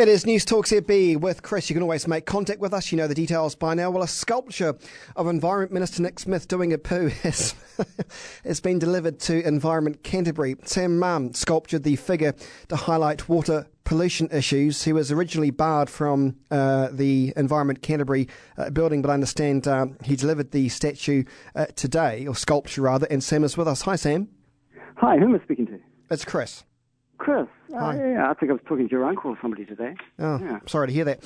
It is News Talk ZB with Chris. You can always make contact with us. You know the details by now. Well, a sculpture of Environment Minister Nick Smith doing a poo has been delivered to Environment Canterbury. Sam Mann sculptured the figure to highlight water pollution issues. He was originally barred from the Environment Canterbury building, but I understand he delivered the statue today, or sculpture rather, and Sam is with us. Hi, Sam. Hi, who am I speaking to? It's Chris. Chris. Hi. Yeah, I think I was talking to your uncle or somebody today. Oh, yeah. Sorry to hear that.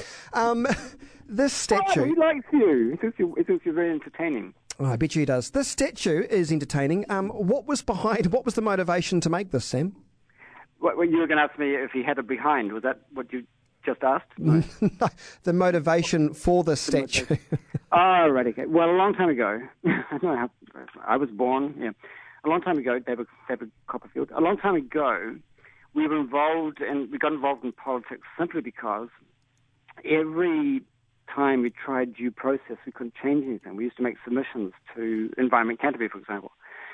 This statue... Oh, he likes you. He thinks you're very entertaining. Oh, I bet you he does. This statue is entertaining. What was the motivation to make this, Sam? What, you were going to ask me if he had it behind. Was that what you just asked? No. The motivation for this statue. Oh, right, okay. Well, a long time ago, I don't know how I was born, yeah. A long time ago, David Copperfield, a long time ago, we got involved in politics simply because every time we tried due process, we couldn't change anything. We used to make submissions to Environment Canterbury, for example.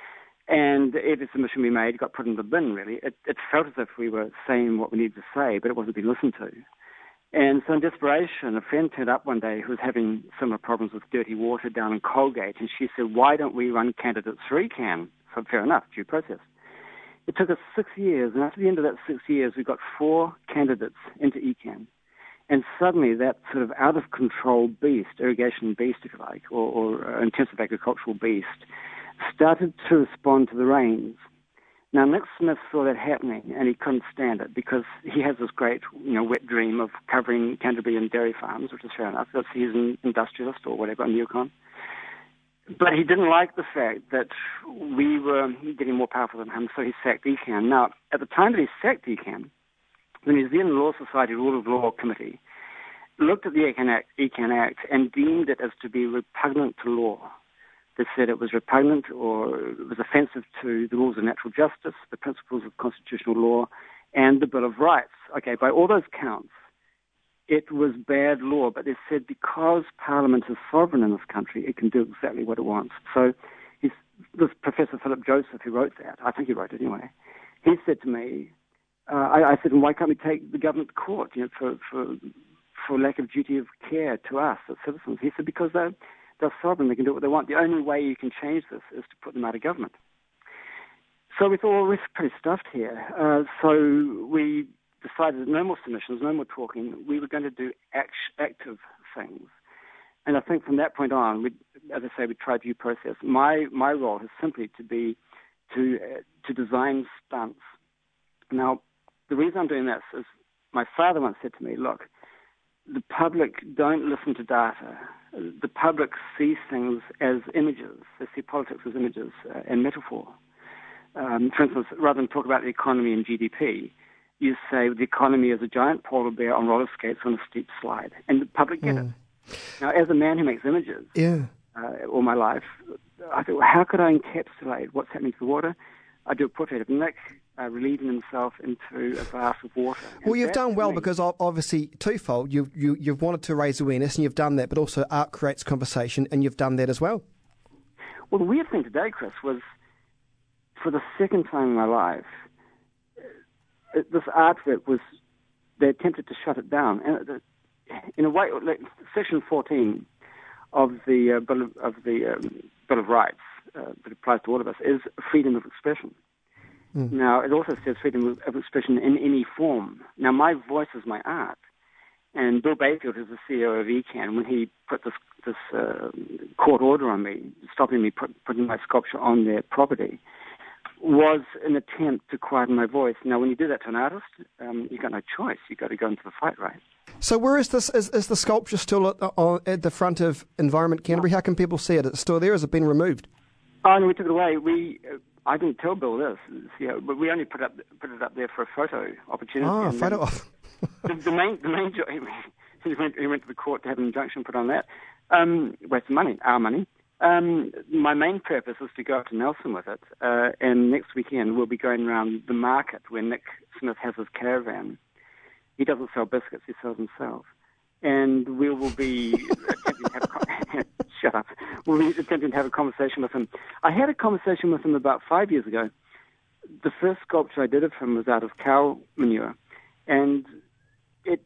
And every submission we made got put in the bin, really. It felt as if we were saying what we needed to say, but it wasn't being listened to. And so in desperation, a friend turned up one day who was having similar problems with dirty water down in Colgate, and she said, why don't we run candidates for ECAN? So fair enough, due process. It took us 6 years, and after the end of that 6 years, we got 4 candidates into ECAN. And suddenly that sort of out-of-control beast, irrigation beast, if you like, or intensive agricultural beast, started to respond to the rains. Now, Nick Smith saw that happening, and he couldn't stand it, because he has this great, wet dream of covering Canterbury and dairy farms, which is fair enough. He's an industrialist or whatever on the Yukon. But he didn't like the fact that we were getting more powerful than him, so he sacked ECAN. Now, at the time that he sacked ECAN, the New Zealand Law Society Rule of Law Committee looked at the ECAN Act and deemed it as to be repugnant to law. They said it was repugnant or it was offensive to the rules of natural justice, the principles of constitutional law, and the Bill of Rights. Okay, by all those counts, it was bad law, but they said because Parliament is sovereign in this country, it can do exactly what it wants. So this Professor Philip Joseph, who wrote that, I think he wrote it anyway, he said to me, I said, why can't we take the government to court for lack of duty of care to us as citizens? He said, because they're sovereign, they can do what they want. The only way you can change this is to put them out of government. So we thought, well, we're pretty stuffed here. So we decided no more submissions, no more talking. We were going to do active things. And I think from that point on, as I say, we tried due process. My role is simply to design stunts. Now, the reason I'm doing this is my father once said to me, look, the public don't listen to data. The public sees things as images. They see politics as images and metaphor. For instance, rather than talk about the economy and GDP, you say the economy is a giant polar bear on roller skates on a steep slide, and the public get it. Now, as a man who makes images all my life, I thought, well, how could I encapsulate what's happening to the water? I do a portrait of Nick relieving himself into a glass of water. Well, you've done well because obviously twofold. You've wanted to raise awareness, and you've done that, but also art creates conversation, and you've done that as well. Well, the weird thing today, Chris, was for the second time in my life, this artwork they attempted to shut it down. And in a way, like Section 14 of the Bill of Rights that applies to all of us is freedom of expression. Now, it also says freedom of expression in any form. Now, my voice is my art. And Bill Bayfield, who's the CEO of ECAN, when he put this court order on me, stopping me putting my sculpture on their property, was an attempt to quieten my voice. Now, when you do that to an artist, you've got no choice. You've got to go into the fight, right? So where is this? Is the sculpture still at the front of Environment Canterbury? How can people see it? It's still there? Has it been removed? Oh, no, we took it away. I didn't tell Bill this, but we only put it up there for a photo opportunity. Oh, a photo op. the main job, he went to the court to have an injunction put on that. Waste of money, our money. My main purpose is to go up to Nelson with it, and next weekend we'll be going around the market where Nick Smith has his caravan. He doesn't sell biscuits, he sells himself. And we will be attempting to have shut up. We'll be attempting to have a conversation with him. I had a conversation with him about 5 years ago. The first sculpture I did of him was out of cow manure, and it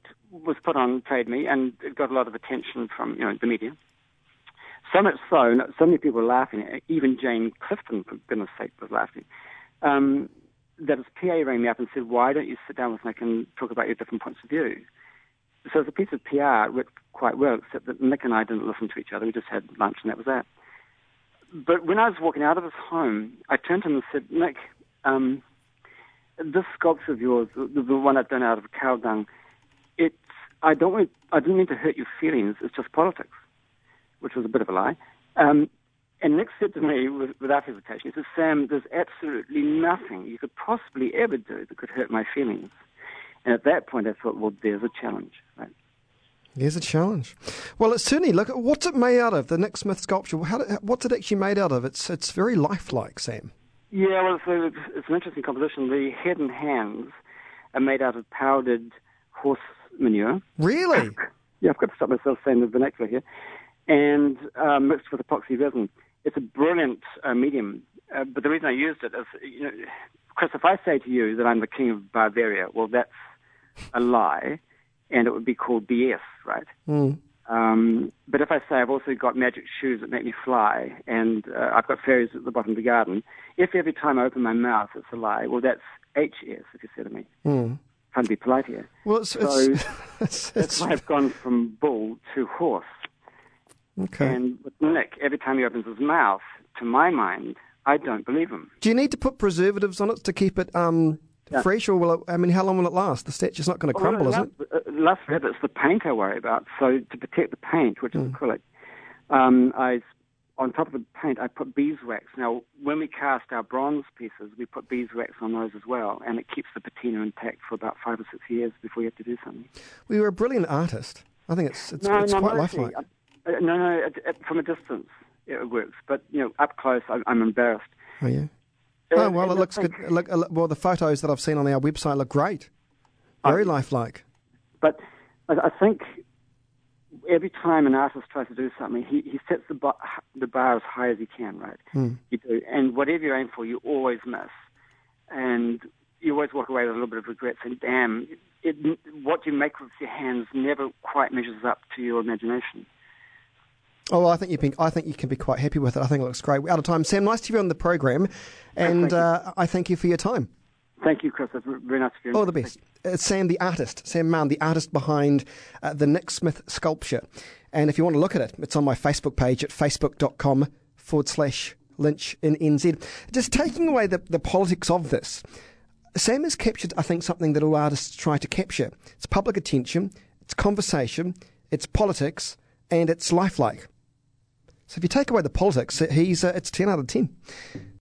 was put on Trade Me, and it got a lot of attention from the media. So much so many people were laughing at it. Even Jane Clifton, for goodness sake, was laughing. That his PA rang me up and said, "Why don't you sit down with Nick and talk about your different points of view?" So as a piece of PR, it worked quite well, except that Nick and I didn't listen to each other. We just had lunch, and that was that. But when I was walking out of his home, I turned to him and said, "Nick, this sculpture of yours, the one I've done out of cow dung, I didn't mean to hurt your feelings. It's just politics," which was a bit of a lie. And Nick said to me, without hesitation, he said, "Sam, there's absolutely nothing you could possibly ever do that could hurt my feelings." And at that point, I thought, well, there's a challenge, right? There's a challenge. Well, it's certainly, look, what's it made out of, the Nick Smith sculpture? What's it actually made out of? It's very lifelike, Sam. Yeah, well, it's an interesting composition. The head and hands are made out of powdered horse manure. Really? Yeah, I've got to stop myself saying the vernacular here. And mixed with epoxy resin. It's a brilliant medium. But the reason I used it is, Chris, if I say to you that I'm the king of Bavaria, well, that's a lie, and it would be called BS, right? Mm. But if I say I've also got magic shoes that make me fly, and I've got fairies at the bottom of the garden, if every time I open my mouth it's a lie, well, that's HS, if you say to me. Mm. Trying to be polite here. Well, that's why I've gone from bull to horse. Okay. And with Nick, every time he opens his mouth, to my mind, I don't believe him. Do you need to put preservatives on it to keep it fresh, or how long will it last? The statue's not going to crumble, is it? It lasts forever. It's the paint I worry about. So to protect the paint, which is acrylic, on top of the paint, I put beeswax. Now, when we cast our bronze pieces, we put beeswax on those as well, and it keeps the patina intact for about 5 or 6 years before you have to do something. Well, you're a brilliant artist. I think it's quite lifelike. No, from a distance it works, but up close, I'm embarrassed. Oh yeah. Oh well, it looks good. Well, the photos that I've seen on our website look great. Very lifelike. But I think every time an artist tries to do something, he sets the bar as high as he can, right? Mm. You do, and whatever you aim for, you always miss, and you always walk away with a little bit of regret, saying, "Damn, what you make with your hands never quite measures up to your imagination." Oh, well, I think you can be quite happy with it. I think it looks great. We're out of time. Sam, nice to have you on the program, and I thank you for your time. Thank you, Chris. It's very nice of you. All the best. It's Sam the artist, Sam Mahon, the artist behind the Nick Smith sculpture. And if you want to look at it, it's on my Facebook page at facebook.com/Lynch in NZ. Just taking away the politics of this, Sam has captured, I think, something that all artists try to capture. It's public attention, it's conversation, it's politics, and it's lifelike. So if you take away the politics, it's 10 out of 10.